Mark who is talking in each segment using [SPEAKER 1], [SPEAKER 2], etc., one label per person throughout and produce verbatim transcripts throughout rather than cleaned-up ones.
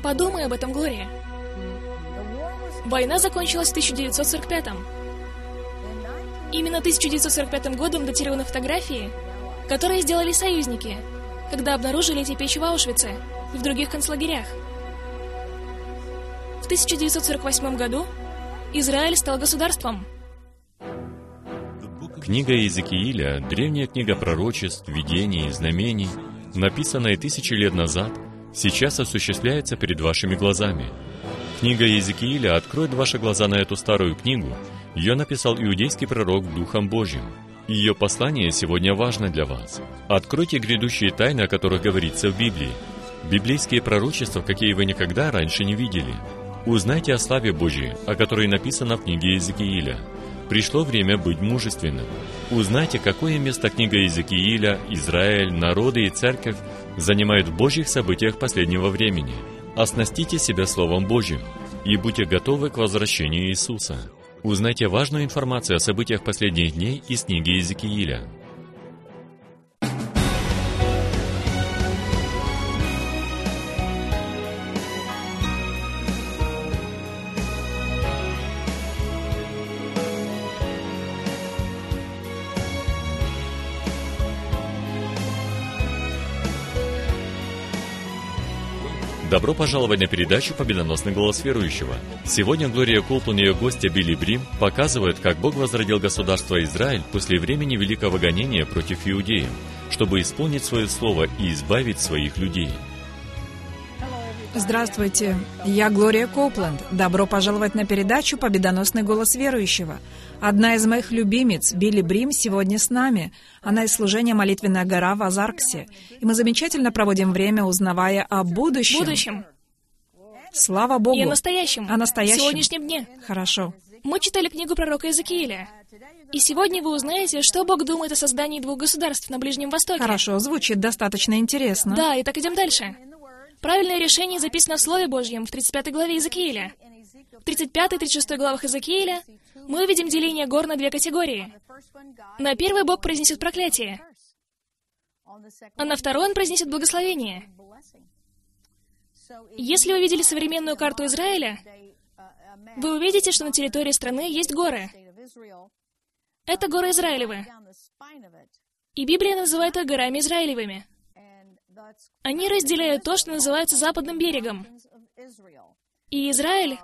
[SPEAKER 1] Подумай об этом, Глория. Война закончилась в тысяча девятьсот сорок пятом. Именно тысяча девятьсот сорок пятым годом датированы фотографии, которые сделали союзники, когда обнаружили эти печи в Аушвице и в других концлагерях. В тысяча девятьсот сорок восьмом году Израиль стал государством.
[SPEAKER 2] Книга Иезекииля, древняя книга пророчеств, видений, знамений, написанная тысячи лет назад, сейчас осуществляется перед вашими глазами. Книга Иезекииля откроет ваши глаза на эту старую книгу. Ее написал иудейский пророк Духом Божьим. Ее послание сегодня важно для вас. Откройте грядущие тайны, о которых говорится в Библии. Библейские пророчества, какие вы никогда раньше не видели. Узнайте о славе Божьей, о которой написано в книге Иезекииля. Пришло время быть мужественным. Узнайте, какое место книга Иезекииля, Израиль, народы и церковь занимают в Божьих событиях последнего времени. Оснастите себя Словом Божьим и будьте готовы к возвращению Иисуса. Узнайте важную информацию о событиях последних дней из книги Иезекииля. Добро пожаловать на передачу «Победоносный голос верующего». Сегодня Глория Коупланд и ее гостья Билли Брим показывают, как Бог возродил государство Израиль после времени великого гонения против иудеев, чтобы исполнить свое слово и избавить своих людей.
[SPEAKER 3] Здравствуйте, я Глория Коупланд. Добро пожаловать на передачу «Победоносный голос верующего». Одна из моих любимиц, Билли Брим, сегодня с нами. Она из служения «Молитвенная гора» в Азарксе. И мы замечательно проводим время, узнавая о будущем.
[SPEAKER 1] Будущем.
[SPEAKER 3] Слава Богу.
[SPEAKER 1] И о настоящем.
[SPEAKER 3] О настоящем.
[SPEAKER 1] В сегодняшнем дне.
[SPEAKER 3] Хорошо.
[SPEAKER 1] Мы читали книгу пророка Иезекииля. И сегодня вы узнаете, что Бог думает о создании двух государств на Ближнем Востоке.
[SPEAKER 3] Хорошо, звучит достаточно интересно.
[SPEAKER 1] Да, и так идем дальше. Правильное решение записано в Слове Божьем в тридцать пятой главе Иезекииля. В тридцать пятой — тридцать шестой главах Иезекииля мы увидим деление гор на две категории. На первой Бог произнесет проклятие, а на второй Он произнесет благословение. Если вы видели современную карту Израиля, вы увидите, что на территории страны есть горы. Это горы Израилевы. И Библия называет их горами Израилевыми. Они разделяют то, что называется Западным берегом. И Израиль...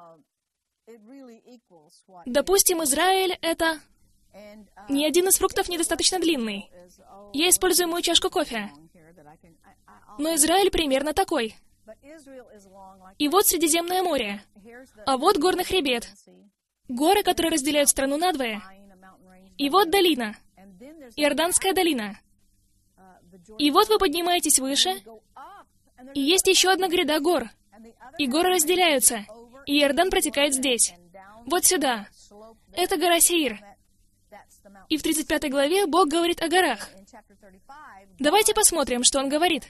[SPEAKER 1] Допустим, Израиль — это... Ни один из фруктов недостаточно длинный. Я использую мою чашку кофе. Но Израиль примерно такой. И вот Средиземное море. А вот горный хребет. Горы, которые разделяют страну надвое. И вот долина. Иорданская долина. И вот вы поднимаетесь выше, и есть еще одна гряда гор. И горы разделяются, и Иордан протекает здесь. Вот сюда. Это гора Сеир. И в тридцать пятой главе Бог говорит о горах. Давайте посмотрим, что Он говорит.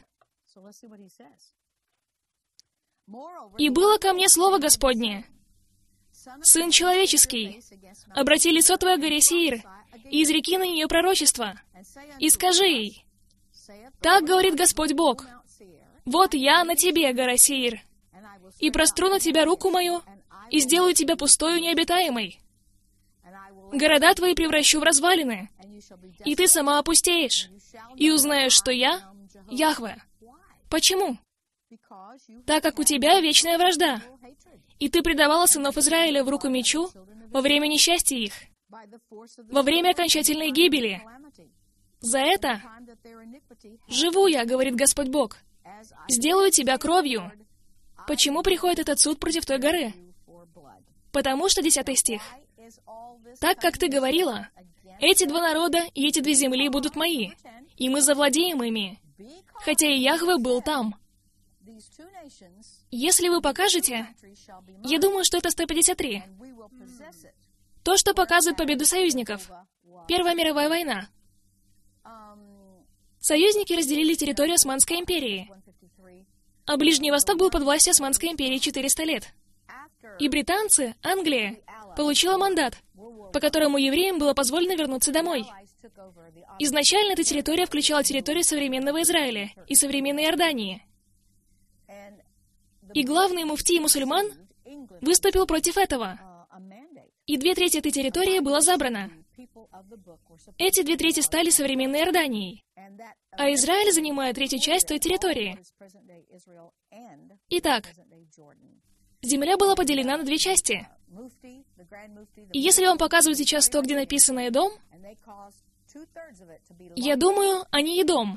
[SPEAKER 1] «И было ко мне слово Господне, Сын человеческий, обрати лицо твое к горе Сеир, и изреки на нее пророчество, и скажи ей, так говорит Господь Бог, вот я на тебе, гора Сеир, и простру на тебя руку мою, и сделаю тебя пустою необитаемой. Города твои превращу в развалины, и ты сама опустеешь, и узнаешь, что я — Яхве». Почему? Так как у тебя вечная вражда, и ты предавала сынов Израиля в руку мечу во время несчастья их, во время окончательной гибели. За это живу я, говорит Господь Бог. Сделаю тебя кровью. Почему приходит этот суд против той горы? Потому что, десятый стих, так как ты говорила, эти два народа и эти две земли будут мои, и мы завладеем ими, хотя и Яхве был там. Если вы покажете, я думаю, что это сто пятьдесят три. То, что показывает победу союзников. Первая мировая война. Союзники разделили территорию Османской империи, а Ближний Восток был под властью Османской империи четыреста лет. И британцы, Англия, получила мандат, по которому евреям было позволено вернуться домой. Изначально эта территория включала территорию современного Израиля и современной Иордании. И главный муфтий мусульман выступил против этого. И две трети этой территории было забрано. Эти две трети стали современной Иорданией. А Израиль занимает третью часть той территории. Итак, земля была поделена на две части. И если вам показывают сейчас то, где написано «Эдом», я думаю, а не «Едом»,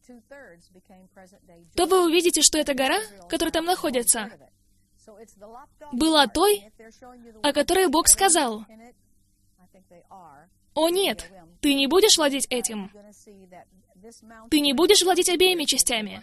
[SPEAKER 1] то вы увидите, что эта гора, которая там находится, была той, о которой Бог сказал: «О нет, ты не будешь владеть этим. Ты не будешь владеть обеими частями».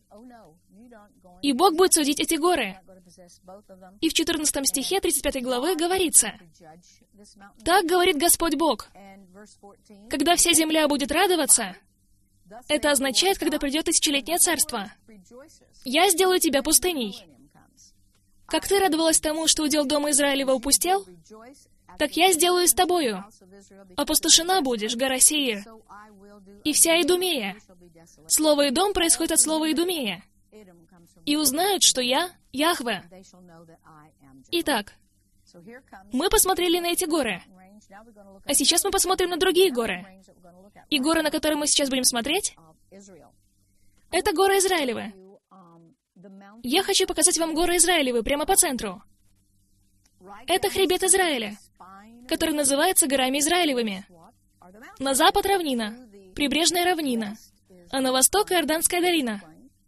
[SPEAKER 1] И Бог будет судить эти горы. И в четырнадцатом стихе тридцать пятой главы говорится: «Так говорит Господь Бог, когда вся земля будет радоваться», это означает, когда придет тысячелетнее царство, «я сделаю тебя пустыней». Как ты радовалась тому, что удел дома Израилева упустел, так я сделаю с тобою. Опустошена будешь, гора Сеир, и вся Идумея. Слово «Идом» происходит от слова «Идумея». И узнают, что я — Яхве. Итак, мы посмотрели на эти горы. А сейчас мы посмотрим на другие горы. И горы, на которые мы сейчас будем смотреть, это горы Израилевы. Я хочу показать вам горы Израилевы прямо по центру. Это хребет Израиля, который называется горами Израилевыми. На запад равнина, прибрежная равнина, а на восток Иорданская долина.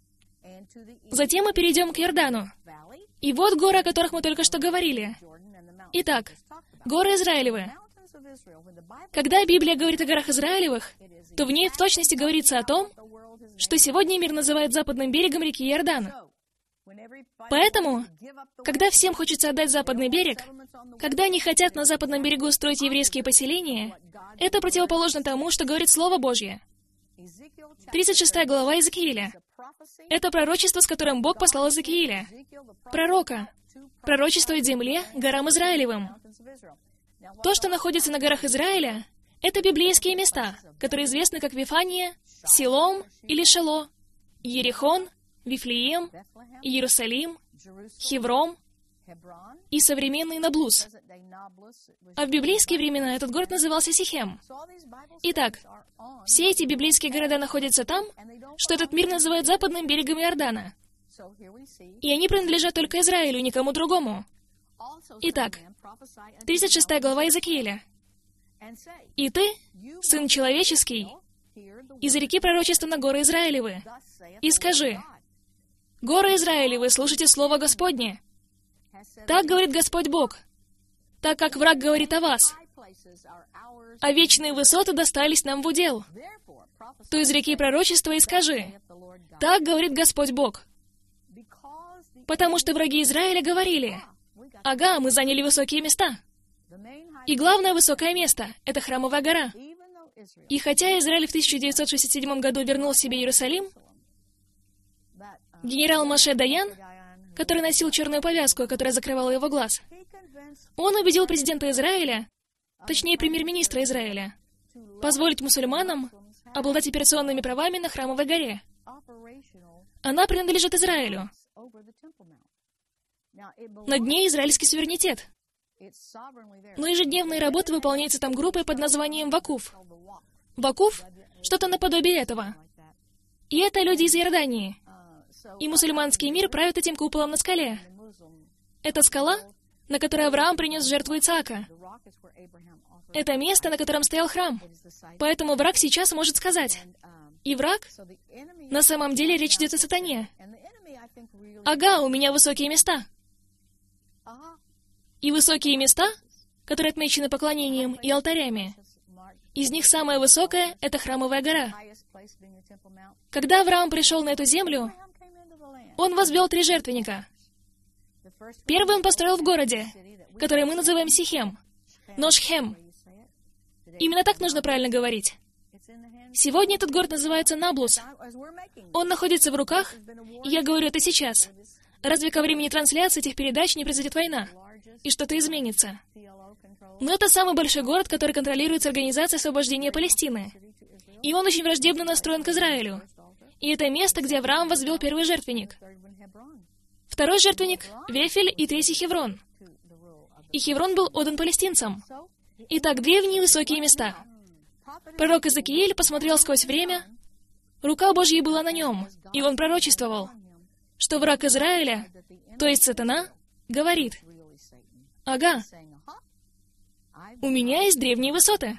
[SPEAKER 1] Затем мы перейдем к Иордану. И вот горы, о которых мы только что говорили. Итак, горы Израилевы. Когда Библия говорит о горах Израилевых, то в ней в точности говорится о том, что сегодня мир называет западным берегом реки Иордан. Поэтому, когда всем хочется отдать западный берег, когда они хотят на западном берегу строить еврейские поселения, это противоположно тому, что говорит Слово Божье. тридцать шестая глава Иезекииля. Это пророчество, с которым Бог послал Иезекииля, пророка, пророчествует земле, горам Израилевым. То, что находится на горах Израиля, это библейские места, которые известны как Вифания, Силом или Шело, Иерихон, Вифлеем, Иерусалим, Хеврон и современный Наблус. А в библейские времена этот город назывался Сихем. Итак, все эти библейские города находятся там, что этот мир называет западным берегом Иордана. И они принадлежат только Израилю, никому другому. Итак, тридцать шестая глава Иезекииля. «И ты, сын человеческий, из реки пророчества на горы Израилевы, и скажи: горы Израилевы, слушайте слово Господне. Так говорит Господь Бог, так как враг говорит о вас, а вечные высоты достались нам в удел. То из реки пророчества и скажи: так говорит Господь Бог. Потому что враги Израиля говорили: ага, мы заняли высокие места. И главное высокое место — это Храмовая гора. И хотя Израиль в тысяча девятьсот шестьдесят седьмом году вернул себе Иерусалим, генерал Моше Даян, который носил черную повязку, которая закрывала его глаз, он убедил президента Израиля, точнее премьер-министра Израиля, позволить мусульманам обладать операционными правами на Храмовой горе. Она принадлежит Израилю. Над ней израильский суверенитет. Но ежедневные работы выполняются там группой под названием Вакуф. Вакуф — что-то наподобие этого. И это люди из Иордании. И мусульманский мир правит этим куполом на скале. Это скала, на которой Авраам принес жертву Ицаака. Это место, на котором стоял храм. Поэтому враг сейчас может сказать. И враг, на самом деле речь идет о сатане. Ага, у меня высокие места. И высокие места, которые отмечены поклонением и алтарями, из них самое высокое — это Храмовая гора. Когда Авраам пришел на эту землю, он возвел три жертвенника. Первый он построил в городе, который мы называем Сихем, но Шхем. Именно так нужно правильно говорить. Сегодня этот город называется Наблус. Он находится в руках, и я говорю это сейчас. Разве ко времени трансляции этих передач не произойдет война? И что-то изменится? Но это самый большой город, который контролируется Организацией освобождения Палестины. И он очень враждебно настроен к Израилю. И это место, где Авраам возвел первый жертвенник. Второй жертвенник — Вефель, и третий — Хеврон. И Хеврон был отдан палестинцам. Итак, древние высокие места. Пророк Иезекииль посмотрел сквозь время, рука Божья была на нем, и он пророчествовал, что враг Израиля, то есть сатана, говорит: «Ага, у меня есть древние высоты».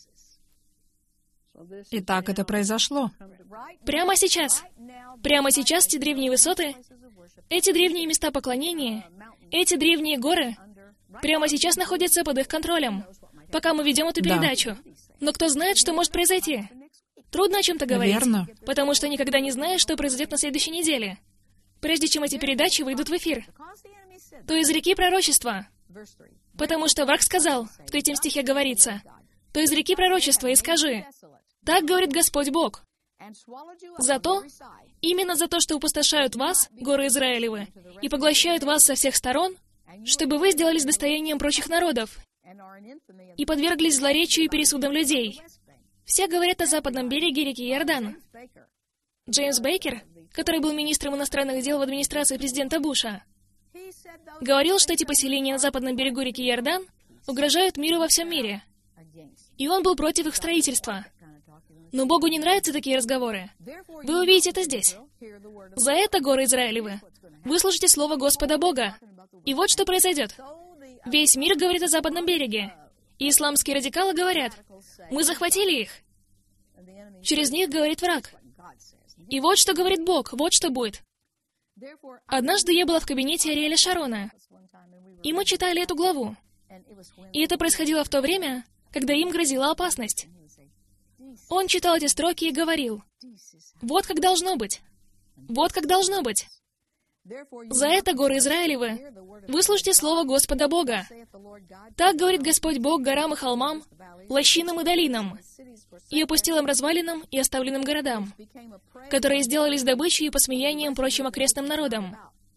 [SPEAKER 3] И так это произошло.
[SPEAKER 1] Прямо сейчас. Прямо сейчас эти древние высоты, эти древние места поклонения, эти древние горы прямо сейчас находятся под их контролем, пока мы ведем эту передачу. Да. Но кто знает, что может произойти? Трудно о чем-то говорить,
[SPEAKER 3] Верно.
[SPEAKER 1] Потому что никогда не знаешь, что произойдет на следующей неделе, прежде чем эти передачи выйдут в эфир. То изреки пророчество, потому что враг сказал, в третьем стихе говорится, то изреки пророчество и скажи: так говорит Господь Бог. Зато, именно за то, что опустошают вас, горы Израилевы, и поглощают вас со всех сторон, чтобы вы сделались достоянием прочих народов и подверглись злоречию и пересудам людей. Все говорят о западном береге реки Иордан. Джеймс Бейкер, который был министром иностранных дел в администрации президента Буша, говорил, что эти поселения на западном берегу реки Иордан угрожают миру во всем мире. И он был против их строительства. Но Богу не нравятся такие разговоры. Вы увидите это здесь. За это, горы Израилевы, выслушайте слово Господа Бога. И вот что произойдет. Весь мир говорит о западном береге. И исламские радикалы говорят: мы захватили их. Через них говорит враг. И вот что говорит Бог, вот что будет. Однажды я была в кабинете Ариэля Шарона, и мы читали эту главу. И это происходило в то время, когда им грозила опасность. Он читал эти строки и говорил: вот как должно быть. Вот как должно быть. За это, горы Израилевы, выслушайте слово Господа Бога. Так говорит Господь Бог горам и холмам, лощинам и долинам, и опустелым развалинам и оставленным городам, которые сделались добычей и посмеянием прочим окрестным народам.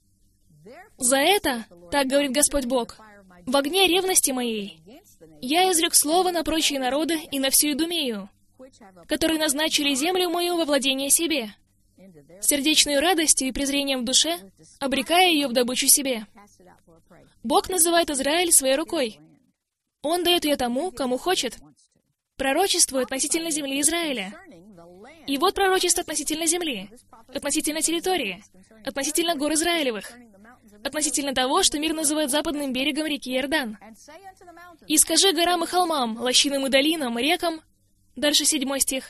[SPEAKER 1] За это, так говорит Господь Бог, в огне ревности моей я изрек слово на прочие народы и на всю Идумею, которые назначили землю мою во владение себе, сердечную радостью и презрением в душе, обрекая ее в добычу себе. Бог называет Израиль своей рукой. Он дает ее тому, кому хочет. Пророчествует относительно земли Израиля. И вот пророчество относительно земли, относительно территории, относительно гор Израилевых, относительно того, что мир называет западным берегом реки Иордан. «И скажи горам и холмам, лощинам и долинам, рекам...» Дальше седьмой стих.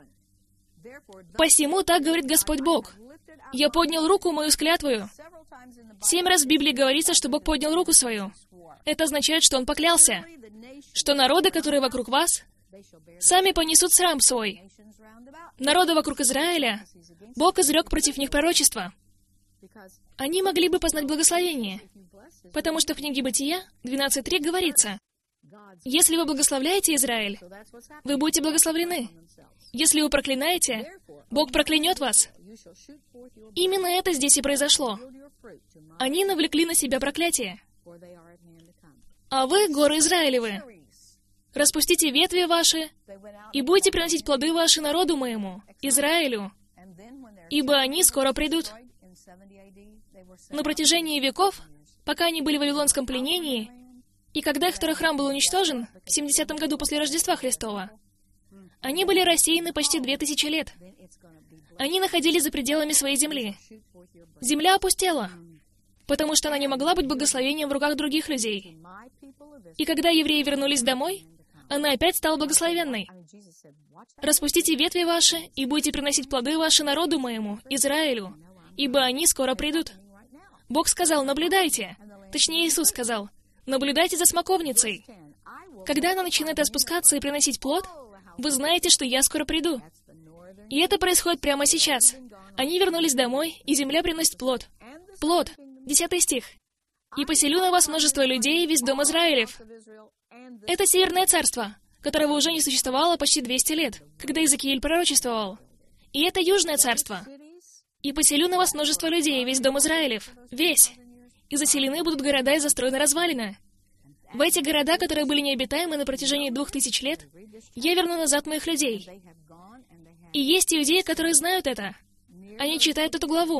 [SPEAKER 1] «Посему так говорит Господь Бог. Я поднял руку мою с клятвою». Семь раз в Библии говорится, что Бог поднял руку свою. Это означает, что Он поклялся, что народы, которые вокруг вас, сами понесут срам свой. Народы вокруг Израиля, Бог изрек против них пророчество. Они могли бы познать благословение, потому что в книге Бытия двенадцать три говорится: «Если вы благословляете Израиль, вы будете благословлены. Если вы проклинаете, Бог проклянет вас». Именно это здесь и произошло. Они навлекли на себя проклятие. А вы, горы Израилевы, распустите ветви ваши и будете приносить плоды ваши народу моему, Израилю, ибо они скоро придут. На протяжении веков, пока они были в вавилонском пленении, и когда их второй храм был уничтожен, в семидесятом году после Рождества Христова, они были рассеяны почти две тысячи лет. Они находились за пределами своей земли. Земля опустела, потому что она не могла быть благословением в руках других людей. И когда евреи вернулись домой, она опять стала благословенной. «Распустите ветви ваши, и будете приносить плоды ваши народу моему, Израилю, ибо они скоро придут». Бог сказал: наблюдайте. Точнее, Иисус сказал: наблюдайте за смоковницей. Когда она начинает распускаться и приносить плод, вы знаете, что я скоро приду. И это происходит прямо сейчас. Они вернулись домой, и земля приносит плод. Плод. Десятый стих. «И поселю на вас множество людей, весь дом Израилев». Это Северное царство, которого уже не существовало почти двести лет, когда Иезекииль пророчествовал. И это Южное царство. «И поселю на вас множество людей, весь дом Израилев». Весь. И заселены будут города и застроены развалины. В эти города, которые были необитаемы на протяжении двух тысяч лет, я верну назад моих людей. И есть иудеи, которые знают это. Они читают эту главу.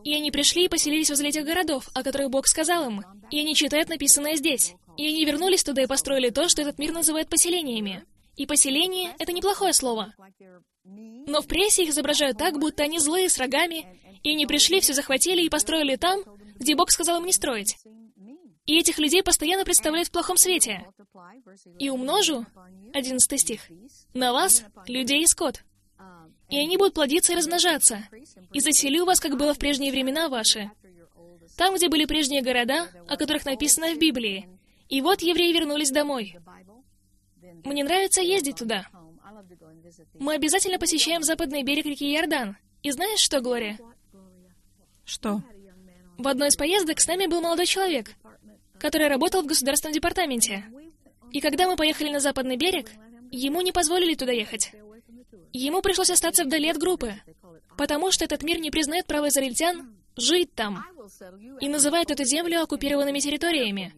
[SPEAKER 1] И они пришли и поселились возле этих городов, о которых Бог сказал им. И они читают написанное здесь. И они вернулись туда и построили то, что этот мир называет поселениями. И поселение — это неплохое слово. Но в прессе их изображают так, будто они злые, с рогами, и они пришли, все захватили и построили там, где Бог сказал им не строить. И этих людей постоянно представляют в плохом свете. «И умножу», одиннадцатый стих, «на вас, людей и скот. И они будут плодиться и размножаться. И заселю вас, как было в прежние времена ваши». Там, где были прежние города, о которых написано в Библии. И вот евреи вернулись домой. Мне нравится ездить туда. Мы обязательно посещаем западный берег реки Иордан. И знаешь что, Глория?
[SPEAKER 3] Что?
[SPEAKER 1] В одной из поездок с нами был молодой человек, который работал в государственном департаменте. И когда мы поехали на западный берег, ему не позволили туда ехать. Ему пришлось остаться вдали от группы, потому что этот мир не признает право израильтян жить там и называет эту землю оккупированными территориями.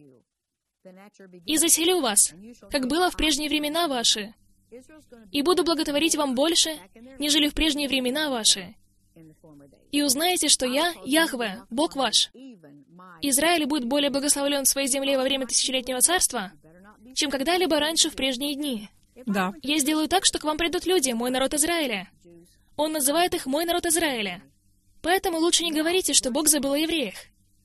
[SPEAKER 1] «И заселю вас, как было в прежние времена ваши, и буду благотворить вам больше, нежели в прежние времена ваши. И узнаете, что я, Яхве, Бог ваш. Израиль будет более благословлен в своей земле во время тысячелетнего царства, чем когда-либо раньше в прежние дни.
[SPEAKER 3] Да.
[SPEAKER 1] Я сделаю так, что к вам придут люди, мой народ Израиля». Он называет их «мой народ Израиля». Поэтому лучше не говорите, что Бог забыл о евреях.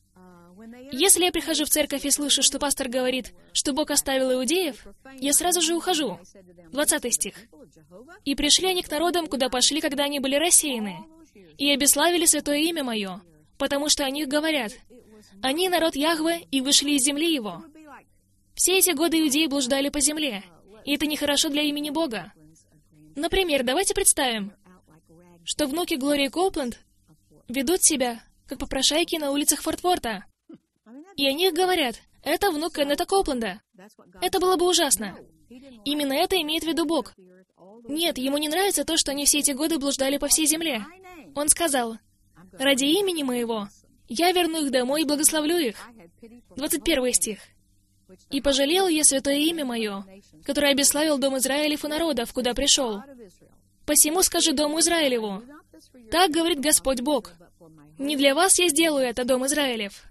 [SPEAKER 1] Если я прихожу в церковь и слышу, что пастор говорит, что Бог оставил иудеев, я сразу же ухожу. двадцатый стих. «И пришли они к народам, куда пошли, когда они были рассеяны, и обеславили святое имя мое, потому что о них говорят, они народ Яхве, и вышли из земли его». Все эти годы иудеи блуждали по земле, и это нехорошо для имени Бога. Например, давайте представим, что внуки Глории Коупленд ведут себя, как попрошайки на улицах Форт-Ворта. И о них говорят, это внук Кеннета Коупленда. Это было бы ужасно. Именно это имеет в виду Бог. Нет, ему не нравится то, что они все эти годы блуждали по всей земле. Он сказал, ради имени моего я верну их домой и благословлю их. двадцать первый стих. «И пожалел я святое имя мое, которое обеславил дом Израилев и народов, куда пришел. Посему скажи дому Израилеву, так говорит Господь Бог, не для вас я сделаю это, дом Израилев,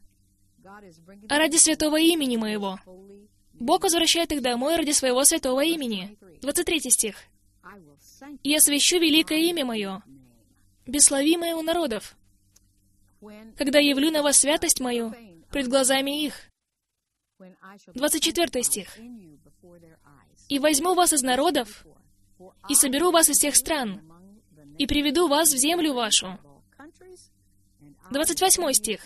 [SPEAKER 1] а ради святого имени моего». Бог возвращает их домой ради своего святого имени. двадцать третий стих. «И освящу великое имя мое, бесславимое у народов, когда явлю на вас святость мою пред глазами их». двадцать четвёртый стих. «И возьму вас из народов, и соберу вас из всех стран, и приведу вас в землю вашу». двадцать восьмой стих.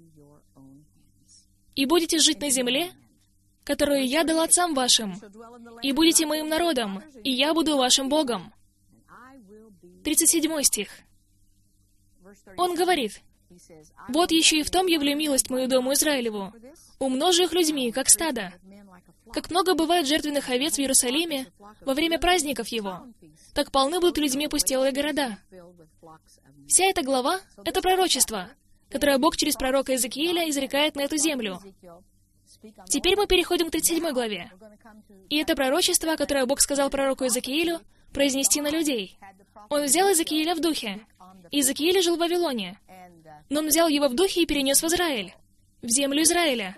[SPEAKER 1] «И будете жить на земле, которую я дал отцам вашим, и будете моим народом, и я буду вашим Богом». тридцать седьмой стих. Он говорит, «Вот еще и в том явлю милость мою дому Израилеву, умножу их людьми, как стадо. Как много бывает жертвенных овец в Иерусалиме во время праздников его, так полны будут людьми пустелые города». Вся эта глава — это пророчество, которое Бог через пророка Иезекииля изрекает на эту землю. Теперь мы переходим к тридцать седьмой главе. И это пророчество, которое Бог сказал пророку Иезекиилю произнести на людей. Он взял Иезекииля в духе. Иезекииль жил в Вавилоне. Но он взял его в духе и перенес в Израиль, в землю Израиля.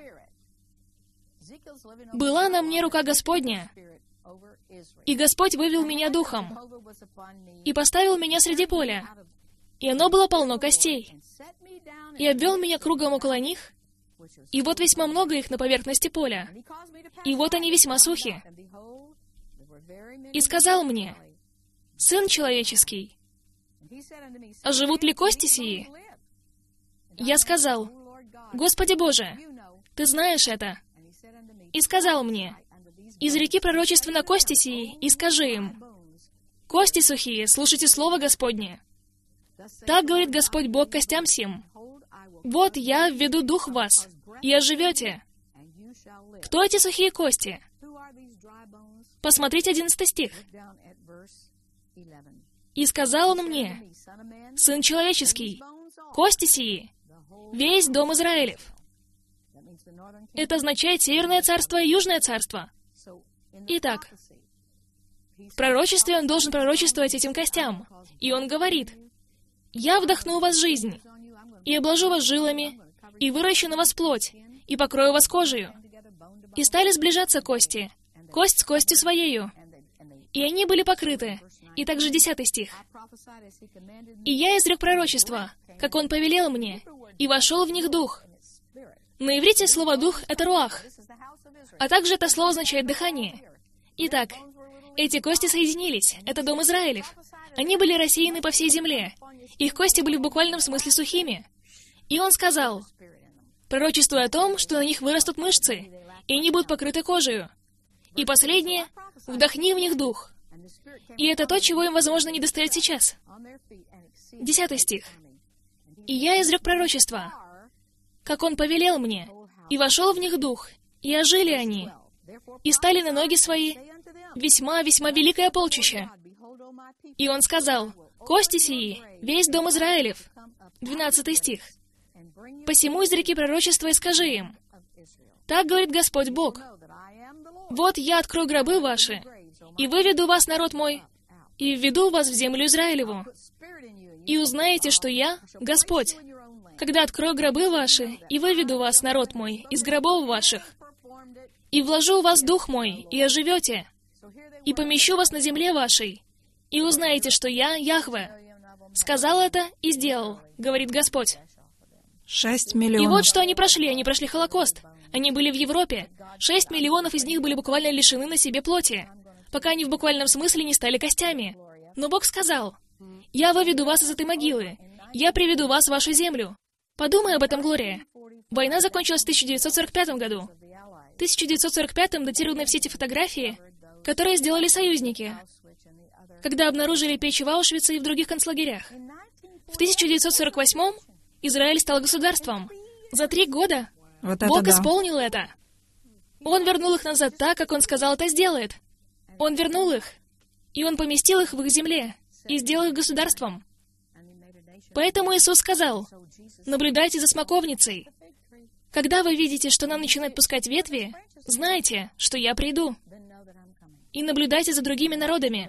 [SPEAKER 1] «Была на мне рука Господня, и Господь вывел меня духом, и поставил меня среди поля, и оно было полно костей, и обвел меня кругом около них, и вот весьма много их на поверхности поля, и вот они весьма сухи. И сказал мне, сын человеческий, а живут ли кости сии? Я сказал, Господи Боже, Ты знаешь это. И сказал мне, изреки пророчественно кости сии, и скажи им, кости сухие, слушайте слово Господне. Так говорит Господь Бог костям сим. Вот я введу дух в вас, и оживете. Кто эти сухие кости? Посмотрите одиннадцатый стих. И сказал он мне, сын человеческий, кости сии, весь дом Израилев. Это означает Северное царство и Южное царство. Итак, в пророчестве он должен пророчествовать этим костям. И он говорит, «Я вдохну в вас жизнь, и обложу вас жилами, и выращу на вас плоть, и покрою вас кожею. И стали сближаться кости, кость с костью своею, и они были покрыты». И также десятый стих. «И я изрек пророчество, как он повелел мне, и вошел в них дух». На иврите слово «дух» — это руах, а также это слово означает «дыхание». Итак, эти кости соединились, это дом Израилев. Они были рассеяны по всей земле. Их кости были в буквальном смысле сухими. И он сказал, пророчествуя о том, что на них вырастут мышцы, и они будут покрыты кожею. И последнее — вдохни в них дух. И это то, чего им, возможно, не достает сейчас. Десятый стих. «И я изрек пророчество, как он повелел мне, и вошел в них дух, и ожили они, и стали на ноги свои весьма-весьма великое полчище. И он сказал, кости сии, весь дом Израилев». Двенадцатый стих. «Посему изреки пророчество и скажи им, так говорит Господь Бог, вот я открою гробы ваши, и выведу вас, народ мой, и введу вас в землю Израилеву. И узнаете, что я — Господь, когда открою гробы ваши, и выведу вас, народ мой, из гробов ваших, и вложу в вас дух мой, и оживете, и помещу вас на земле вашей, и узнаете, что я — Яхве. Сказал это и сделал, говорит Господь».
[SPEAKER 3] Шесть миллионов.
[SPEAKER 1] И вот что они прошли. Они прошли Холокост. Они были в Европе. Шесть миллионов из них были буквально лишены на себе плоти, пока они в буквальном смысле не стали костями. Но Бог сказал, «Я выведу вас из этой могилы. Я приведу вас в вашу землю». Подумай об этом, Глория. Война закончилась в тысяча девятьсот сорок пятом году. В тысяча девятьсот сорок пятом датированы все эти фотографии, которые сделали союзники, когда обнаружили печи в Аушвице и в других концлагерях. В тысяча девятьсот сорок восьмом Израиль стал государством. За три года
[SPEAKER 3] Вот это
[SPEAKER 1] Бог
[SPEAKER 3] да.
[SPEAKER 1] исполнил это. Он вернул их назад так, как Он сказал это сделает. Он вернул их, и Он поместил их в их земле, и сделал их государством. Поэтому Иисус сказал, наблюдайте за смоковницей. Когда вы видите, что она начинает пускать ветви, знайте, что я приду. И наблюдайте за другими народами.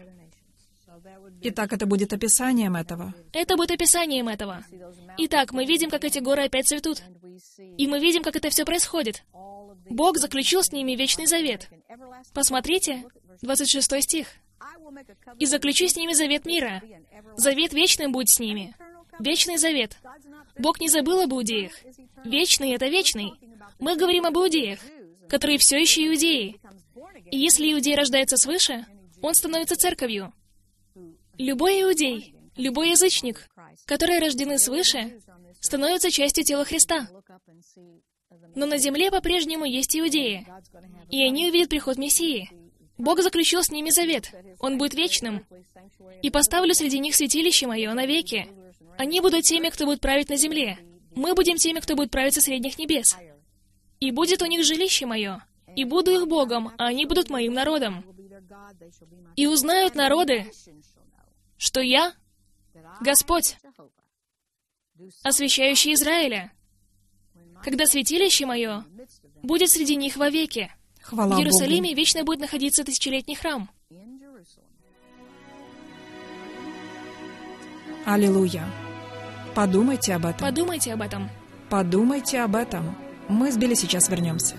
[SPEAKER 3] Итак, это будет описанием этого.
[SPEAKER 1] Это будет описанием этого. Итак, мы видим, как эти горы опять цветут. И мы видим, как это все происходит. Бог заключил с ними вечный завет. Посмотрите, двадцать шестой стих. «И заключу с ними завет мира. Завет вечным будет с ними». Вечный завет. Бог не забыл об иудеях. Вечный — это вечный. Мы говорим об иудеях, которые все еще иудеи. И если иудей рождается свыше, он становится церковью. Любой иудей, любой язычник, которые рождены свыше, становятся частью тела Христа. Но на земле по-прежнему есть иудеи, и они увидят приход Мессии. Бог заключил с ними завет, он будет вечным. «И поставлю среди них святилище мое навеки». Они будут теми, кто будет править на земле. Мы будем теми, кто будет править со средних небес. «И будет у них жилище мое, и буду их Богом, а они будут моим народом. И узнают народы, что я — Господь, освящающий Израиля, когда святилище мое будет среди них вовеки».
[SPEAKER 3] Хвала
[SPEAKER 1] В Иерусалиме
[SPEAKER 3] Богу.
[SPEAKER 1] вечно будет находиться тысячелетний храм.
[SPEAKER 3] Аллилуйя. Подумайте об этом.
[SPEAKER 1] Подумайте об этом.
[SPEAKER 3] Подумайте об этом. Мы с Билли сейчас вернемся.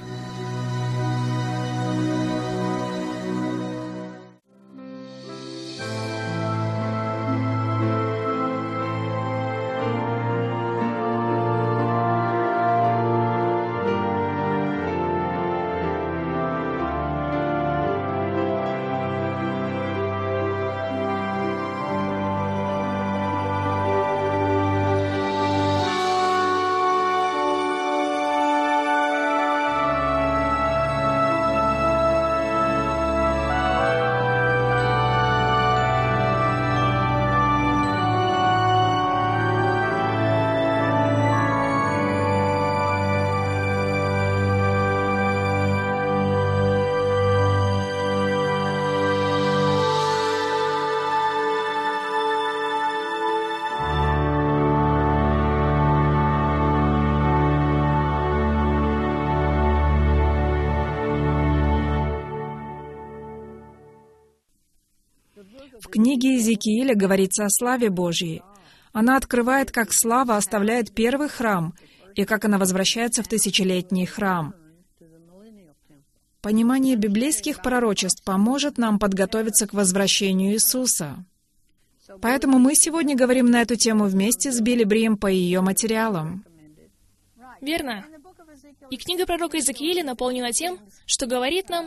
[SPEAKER 3] В книге Иезекииля говорится о славе Божьей, Она открывает, как слава оставляет первый храм и как она возвращается в тысячелетний храм. Понимание библейских пророчеств поможет нам подготовиться к возвращению Иисуса. Поэтому мы сегодня говорим на эту тему вместе с Билли Брим по ее материалам.
[SPEAKER 1] Верно. И книга пророка Иезекииля наполнена тем, что говорит нам,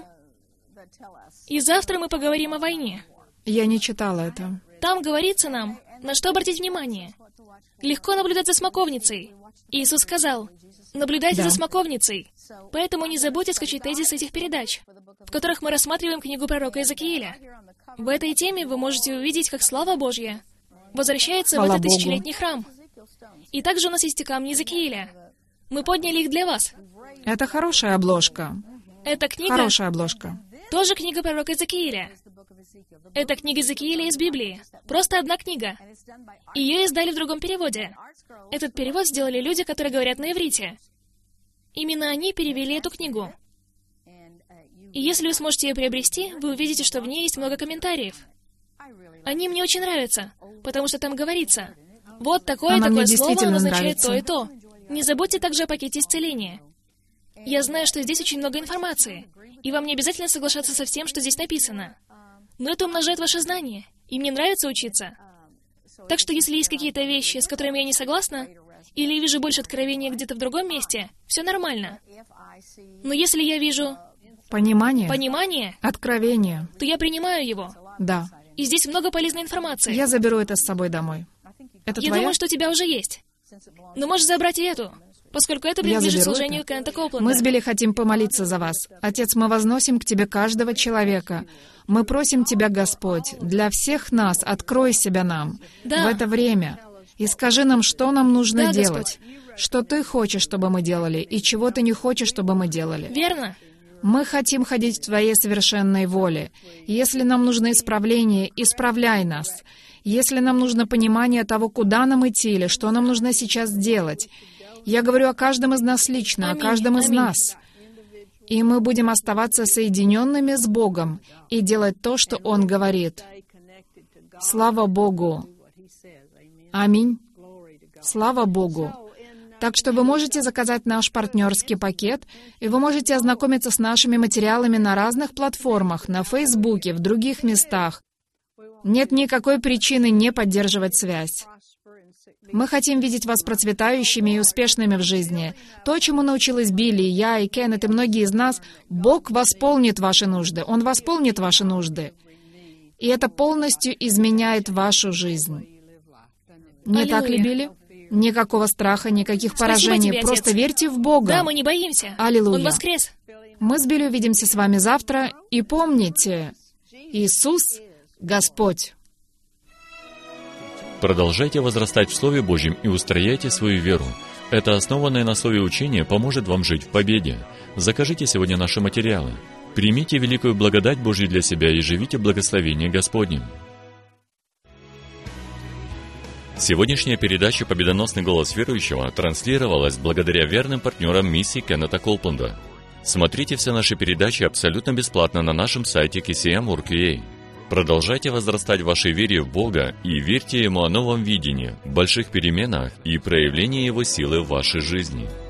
[SPEAKER 1] и завтра мы поговорим о войне.
[SPEAKER 3] Я не читала это.
[SPEAKER 1] Там говорится нам, на что обратить внимание. Легко наблюдать за смоковницей. Иисус сказал, наблюдайте
[SPEAKER 3] Да.
[SPEAKER 1] за смоковницей. Поэтому не забудьте скачать тезис этих передач, в которых мы рассматриваем книгу пророка Иезекииля. В этой теме вы можете увидеть, как слава Божья возвращается
[SPEAKER 3] Слава
[SPEAKER 1] в этот
[SPEAKER 3] Богу.
[SPEAKER 1] тысячелетний храм. И также у нас есть и камни Иезекииля. Мы подняли их для вас.
[SPEAKER 3] Это хорошая обложка.
[SPEAKER 1] Эта книга
[SPEAKER 3] Хорошая обложка.
[SPEAKER 1] тоже книга пророка Иезекииля. Это книга Иезекииля из Библии. Просто одна книга. Ее издали в другом переводе. Этот перевод сделали люди, которые говорят на иврите. Именно они перевели эту книгу. И если вы сможете ее приобрести, вы увидите, что в ней есть много комментариев. Они мне очень нравятся, потому что там говорится, вот такое и
[SPEAKER 3] Она мне
[SPEAKER 1] такое слово
[SPEAKER 3] действительно
[SPEAKER 1] означает
[SPEAKER 3] нравится.
[SPEAKER 1] то и то. Не забудьте также о пакете исцеления. Я знаю, что здесь очень много информации, и вам не обязательно соглашаться со всем, что здесь написано. Но это умножает ваше знание, и мне нравится учиться. Так что если есть какие-то вещи, с которыми я не согласна, или вижу больше откровения где-то в другом месте, все нормально. Но если я вижу
[SPEAKER 3] Понимание.
[SPEAKER 1] понимание,
[SPEAKER 3] Откровение.
[SPEAKER 1] то я принимаю его.
[SPEAKER 3] Да.
[SPEAKER 1] И здесь много полезной информации.
[SPEAKER 3] Я заберу это с собой домой. Это
[SPEAKER 1] Я
[SPEAKER 3] твоя?
[SPEAKER 1] думаю, что у тебя уже есть. Но можешь забрать и эту, поскольку это
[SPEAKER 3] Я
[SPEAKER 1] принадлежит
[SPEAKER 3] заберу
[SPEAKER 1] служению
[SPEAKER 3] это.
[SPEAKER 1] Кента Коупленда.
[SPEAKER 3] Мы с Билли хотим помолиться за вас. Отец, мы возносим к Тебе каждого человека. Мы просим Тебя, Господь, для всех нас открой себя нам
[SPEAKER 1] Да.
[SPEAKER 3] в это время и скажи нам, что нам нужно
[SPEAKER 1] Да,
[SPEAKER 3] делать, что Ты хочешь, чтобы мы делали, и чего Ты не хочешь, чтобы мы делали.
[SPEAKER 1] Верно.
[SPEAKER 3] Мы хотим ходить в Твоей совершенной воле. Если нам нужно исправление, исправляй нас. Если нам нужно понимание того, куда нам идти или что нам нужно сейчас делать. Я говорю о каждом из нас лично,
[SPEAKER 1] Аминь,
[SPEAKER 3] о каждом из
[SPEAKER 1] аминь.
[SPEAKER 3] нас. И мы будем оставаться соединенными с Богом и делать то, что Он говорит. Слава Богу! Аминь. Слава Богу! Так что вы можете заказать наш партнерский пакет, и вы можете ознакомиться с нашими материалами на разных платформах, на Фейсбуке, в других местах. Нет никакой причины не поддерживать связь. Мы хотим видеть вас процветающими и успешными в жизни. То, чему научилась Билли, я и Кеннет, и многие из нас, Бог восполнит ваши нужды. Он восполнит ваши нужды. И это полностью изменяет вашу жизнь. Не так ли,
[SPEAKER 1] Аллилуйя.
[SPEAKER 3] Билли? Никакого страха, никаких
[SPEAKER 1] Спасибо
[SPEAKER 3] поражений.
[SPEAKER 1] тебе,
[SPEAKER 3] Просто
[SPEAKER 1] Отец.
[SPEAKER 3] верьте в Бога.
[SPEAKER 1] Да, мы не боимся.
[SPEAKER 3] Аллилуйя.
[SPEAKER 1] Он воскрес.
[SPEAKER 3] Мы с Билли увидимся с вами завтра. И помните, Иисус — Господь.
[SPEAKER 2] Продолжайте возрастать в Слове Божьем и устрояйте свою веру. Это основанное на Слове учение поможет вам жить в победе. Закажите сегодня наши материалы. Примите великую благодать Божью для себя и живите в благословении Господнем. Сегодняшняя передача «Победоносный голос верующего» транслировалась благодаря верным партнерам миссии Кеннета Коупленда. Смотрите все наши передачи абсолютно бесплатно на нашем сайте кей си эм точка орг точка ю а. Продолжайте возрастать в вашей вере в Бога и верьте Ему о новом видении, больших переменах и проявлении Его силы в вашей жизни.